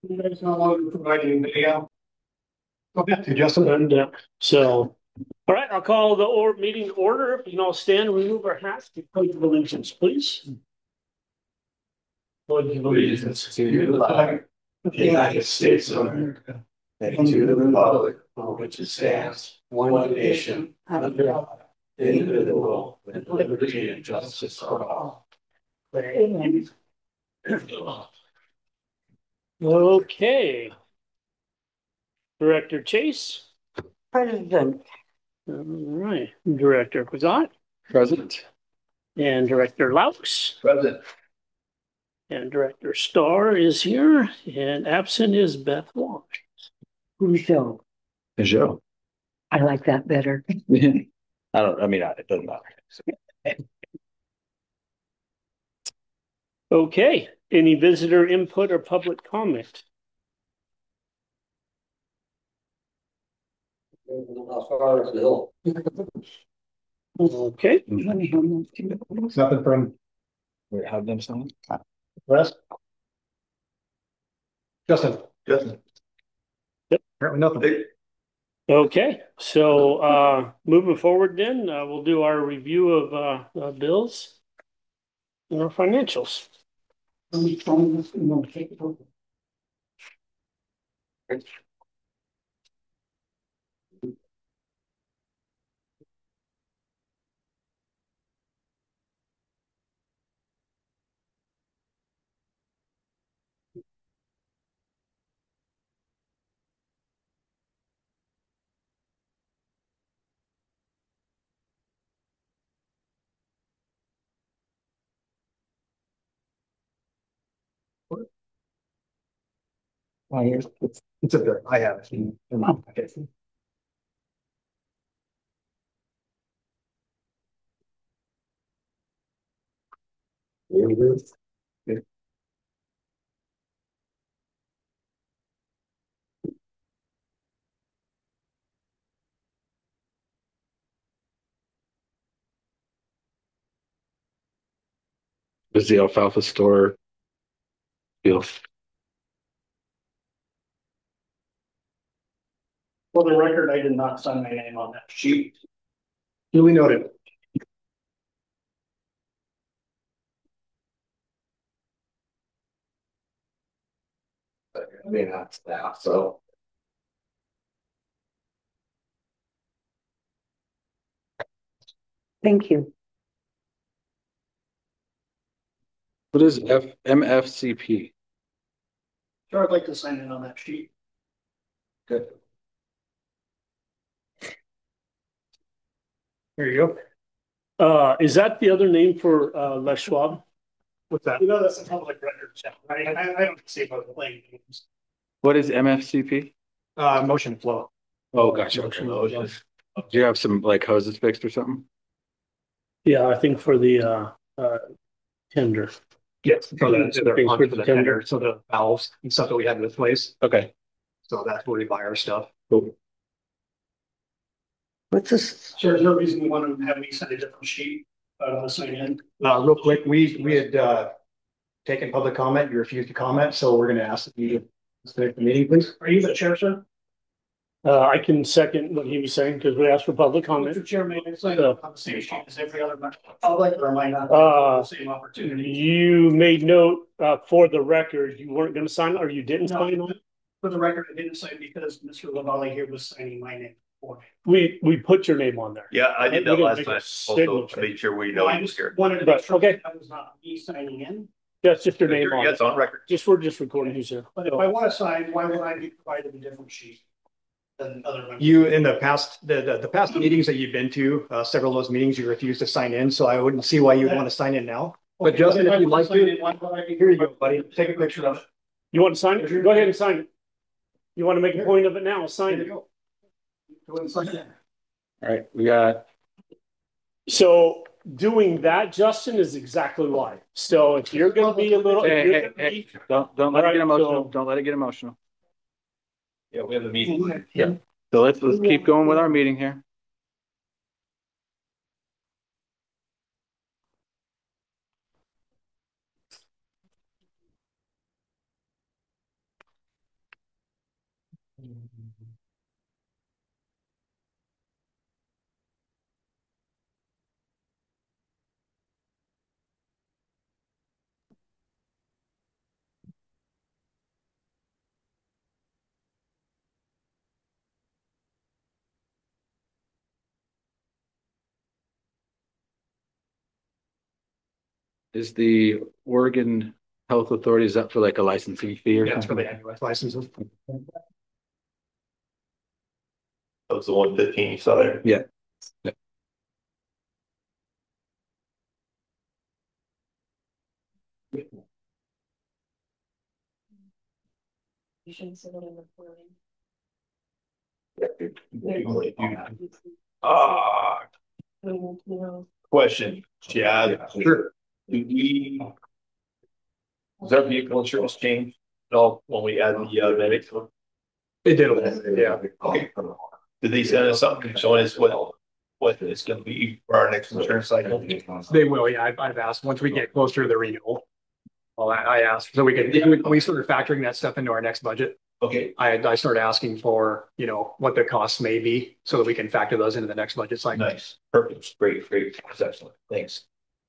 You guys no longer providing video. Okay, to Justin. And so, all right, I'll call the meeting to order. If you can all stand, remove our hats, to pledge of allegiance, please. Pledge of allegiance to the flag of the United States of America and to the republic for which it stands, one nation, under God, indivisible, with liberty and justice for all. Amen. Okay. Director Chase. President. All right. Director Kazat. Present. And Director Laux. Present. And Director Starr is here. And absent is Beth Walsh. Joe. Joe. I like that better. It doesn't matter. Okay. Any visitor input or public comment? Okay. Nothing from We have them sign. Wes. Justin. Justin. Apparently nothing. Okay. So moving forward then, we'll do our review of bills and our financials. It's up there. I have it. Okay. Is the alfalfa store deal? For the record, I did not sign my name on that sheet. Duly noted. That's that. So Thank you. what is MFCP? Sure, I'd like to sign in on that sheet. Good. Here you go. Is that the other name for Les Schwab? What's that? You know, that's a public record check, right? I don't see about the playing games. What is MFCP? Motion flow. Oh, gotcha. Okay. Do you have some like hoses fixed or something? Yeah, I think for the tender. Yes, for the Things for the tender, tender. so the valves and stuff that we have in place. Okay. So that's where we buy our stuff. Cool. What's this? So there's no reason we want to have me send a different sheet to sign in. Real quick, we had taken public comment. You refused to comment, so we're going to ask that you finish the meeting, please. Are you the chair, sir? I can second what he was saying because we asked for public comment. Mr. Chair, may I sign on the same sheet as every other member of the public, or am I not the same opportunity? You made note for the record, you weren't going to sign or you didn't sign on it? For the record, I didn't sign because Mr. Lavalley here was signing my name for me. We put your name on there. Yeah, I did that We didn't last make a time. Also, to signature. make sure we know I he was just here. wanted to make sure that was not me signing in. That's just your name on Yeah, it. it's on record. We're just recording who's here. But if I want to sign, why would I be provided a different sheet than other members? You, in the past, the past meetings that you've been to, several of those meetings, you refused to sign in, so I wouldn't see why you would want to sign in now. But Justin, if you'd like to, here you go, buddy. Take a picture of it. You want to sign it? Go ahead and sign it. You want to make a point of it now? Sign it. Go ahead and sign it. All right. We got. So doing that, Justin, is exactly why. So if you're going to be a little, Hey, don't let it All get right, emotional. so- Don't let it get emotional. Yeah, we have a meeting. Yeah. So let's keep going with our meeting here. Is the Oregon Health Authorities up for like a licensing fee or Yeah, it's for something? the annual licenses. That was the 115 you saw there. Yeah. Ah, question, Chad. Sure. Do we? Was our vehicle insurance changed at all when we added the medics? It did, yeah. Did they send us something showing us what it's gonna be for our next insurance cycle? They will, yeah. I've asked, once we get closer to the renewal. Well, I asked, so we started factoring that stuff into our next budget. Okay, I started asking for, what the costs may be so that we can factor those into the next budget cycle. nice, perfect, great, that's excellent, thanks.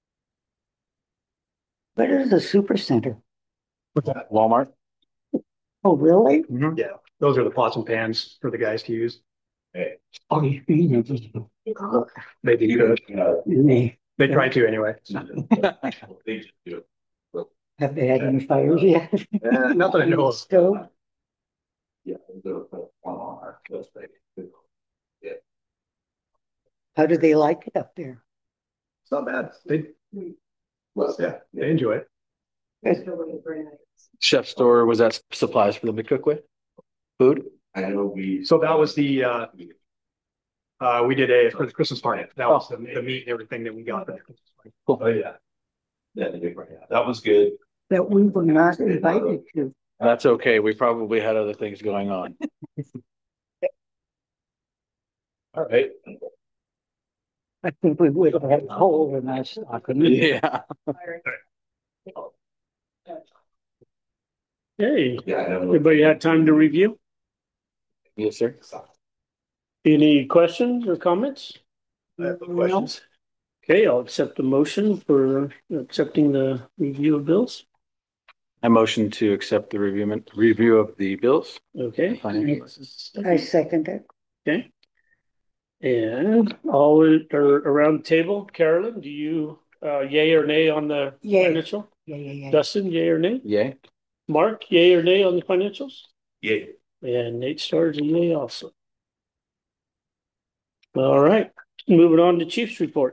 What is the super center? Walmart? Oh, really? Yeah, those are the pots and pans for the guys to use. Oh, you mean it? They do good. They, They try to anyway. They just do it. have they had any fires yet? Not that I know of. Stove? Yeah. How do they like it up there? It's not bad. Yeah, they enjoy it. Chef store, was that supplies for them to cook with? Food? I know we. So that was the, we did for the Christmas party. That was the meat and everything that we got for the Christmas party. Oh, yeah. That was good. That we were not invited to. That's okay. We probably had other things going on. All right. I think we would have had coal in our stocking. Yeah. Hey, Yeah, I know. everybody had time to review? Yes, sir. Any questions or comments? I have no questions. Okay, I'll accept the motion for accepting the review of bills. I motion to accept the review of the bills. Okay. I second it. Okay. And all are around the table. Carolyn, do you yay or nay on the Yay. financial? Yeah. Dustin, yay or nay? Yay. Mark, yay or nay on the financials? Yeah. And Nate Stars a yay also. All right, moving on to Chief's report.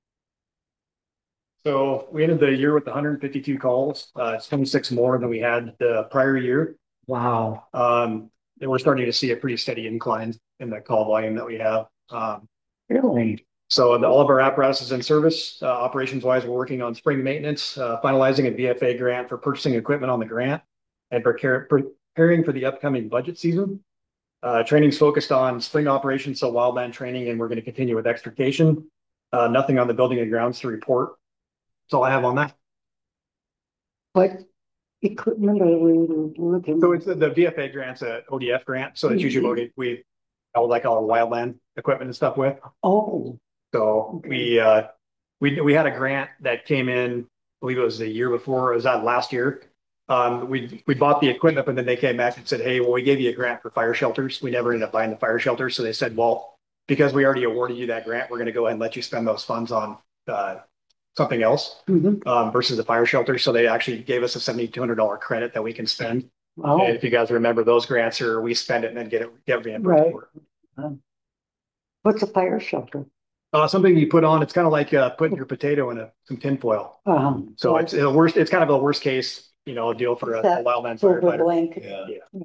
So we ended the year with 152 calls. It's 26 more than we had the prior year. Wow. And we're starting to see a pretty steady incline in the call volume that we have. Really? So all of our apparatus is in service. Operations wise, we're working on spring maintenance, finalizing a VFA grant for purchasing equipment on the grant and preparing for the upcoming budget season. Training's focused on spring operations, so wildland training, and we're going to continue with extrication. Nothing on the building and grounds to report. That's all I have on that. What equipment are we looking? So it's the VFA grant's a ODF grant, so it's usually what we like our wildland equipment and stuff with. Oh, So we had a grant that came in, I believe it was the year before, it was that last year. We bought the equipment, but then they came back and said, hey, well, we gave you a grant for fire shelters. We never ended up buying the fire shelters. So they said, well, because we already awarded you that grant, we're going to go ahead and let you spend those funds on something else versus the fire shelter. So they actually gave us a $7,200 credit that we can spend. oh, And if you guys remember, those grants are we spend it and then get reimbursed Right. for it. what's a fire shelter? Something you put on, it's kind of like putting your potato in some tinfoil. So it's the worst, it's kind of a worst case, deal for a wildland Silver firefighter. blanket. Yeah.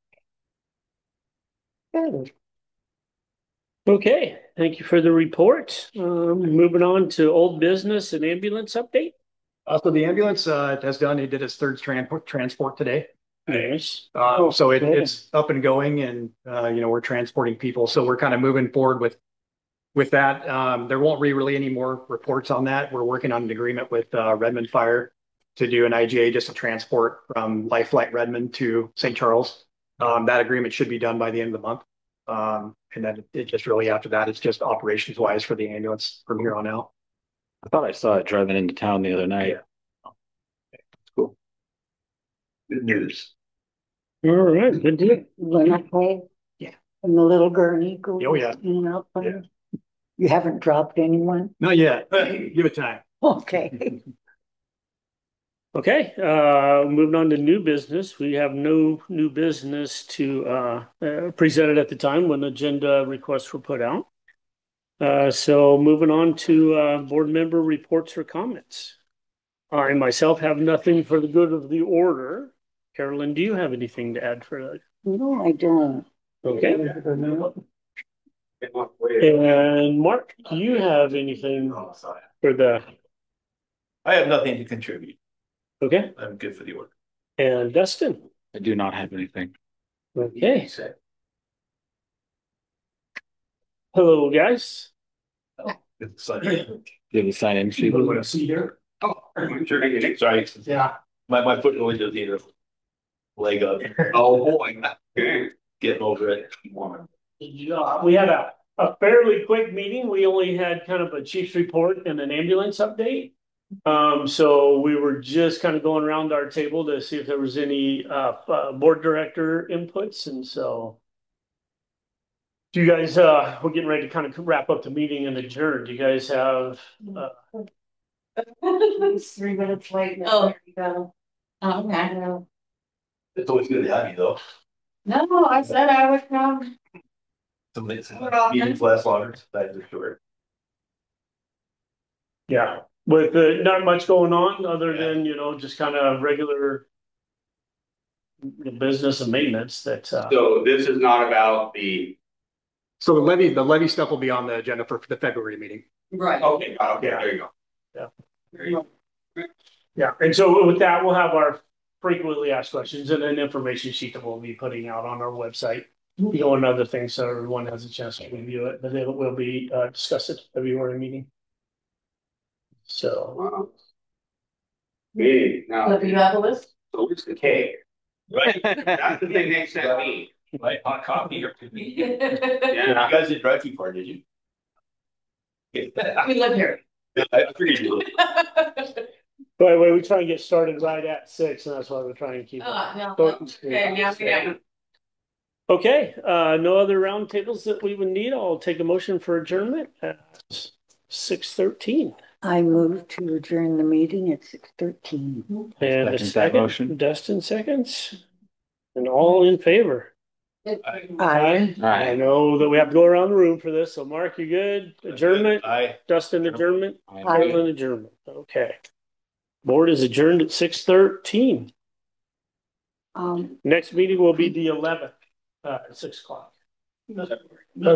Good. Okay, thank you for the report. Moving on to old business and ambulance update. So the ambulance he did his third transport today. Yes. So good. it's up and going and, we're transporting people. So we're kind of moving forward with that. There won't be really any more reports on that. We're working on an agreement with Redmond Fire to do an IGA just to transport from Life Flight Redmond to St. Charles. That agreement should be done by the end of the month. And then it just really after that, it's just operations wise for the ambulance from here on out. I thought I saw it driving into town the other night. Cool. Good news. All right, good deal. Winnipeg. Yeah. And the little gurney goes. Oh, yeah. In and out. Yeah. You haven't dropped anyone? Not yet. Give it time. Okay. Okay, moving on to new business. We have no new business to presented at the time when agenda requests were put out. So moving on to board member reports or comments. I myself have nothing for the good of the order. Carolyn, do you have anything to add for that? No, I don't. Okay. And Mark, do you have anything for the, I have nothing to contribute. okay, I'm good for the order. and Dustin? I do not have anything. Okay. Fohello, guys. It's Sunday. Do you have the sign in sheet? Want to see here? Oh, sure. Sorry. Yeah. My foot really does need a leg up. Oh, boy. Getting over it. We had a fairly quick meeting. We only had kind of a chief's report and an ambulance update. So we were just kind of going around our table to see if there was any board director inputs, and so do you guys we're getting ready to kind of wrap up the meeting and adjourn. Do you guys have 3 minutes late. Oh, there you go. Okay. It's always good to have you, though. No, I said I would come. Some meetings last longer. That is short. yeah, with not much going on other than, you know, just kind of regular business and maintenance that So this is not about the, So the levy stuff will be on the agenda for the February meeting. Right. okay, there you go. yeah. And so with that, we'll have our frequently asked questions and an information sheet that we'll be putting out on our website. You know, and other things, so everyone has a chance to review it, but it will be discussed at the February meeting. So, Wow. Me, now, So do you have a list? so it's the cake. Right, that's the thing they sent me. Right, hot coffee or You Yeah, guys didn't drive too far, did you? We live here. I figured you would. by the way, we try and get started right at 6, and that's why we're trying to keep it. No. short and sweet. Okay, yeah. Okay, no other roundtables that we would need. I'll take a motion for adjournment at 6:13. I move to adjourn the meeting at 6:13. And a Second that second, motion. Dustin seconds. And all in favor? Aye. I know that we have to go around the room for this, so Mark, you good? Adjournment, I. Dustin adjournment, Aye. Carolyn adjournment, okay. Board is adjourned at 6:13. Next meeting will be the 11th, at 6 o'clock.